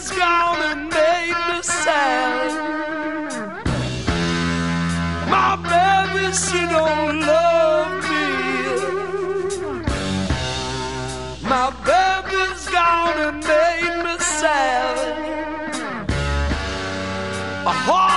baby's gone and made me sad. My baby, she don't love me. My baby's gone and made me sad. A heart